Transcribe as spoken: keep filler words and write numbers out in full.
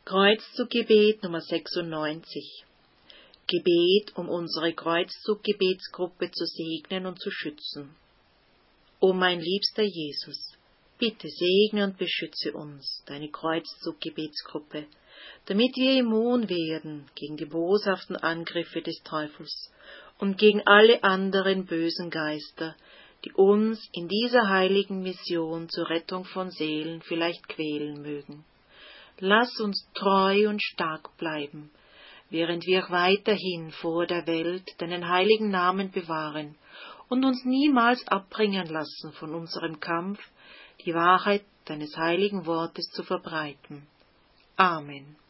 Kreuzzuggebet Nummer sechsundneunzig. Gebet, um unsere Kreuzzuggebetsgruppe zu segnen und zu schützen. O mein liebster Jesus, bitte segne und beschütze uns, deine Kreuzzuggebetsgruppe, damit wir immun werden gegen die boshaften Angriffe des Teufels und gegen alle anderen bösen Geister, die uns in dieser heiligen Mission zur Rettung von Seelen vielleicht quälen mögen. Lass uns treu und stark bleiben, während wir weiterhin vor der Welt deinen heiligen Namen bewahren und uns niemals abbringen lassen von unserem Kampf, die Wahrheit deines heiligen Wortes zu verbreiten. Amen.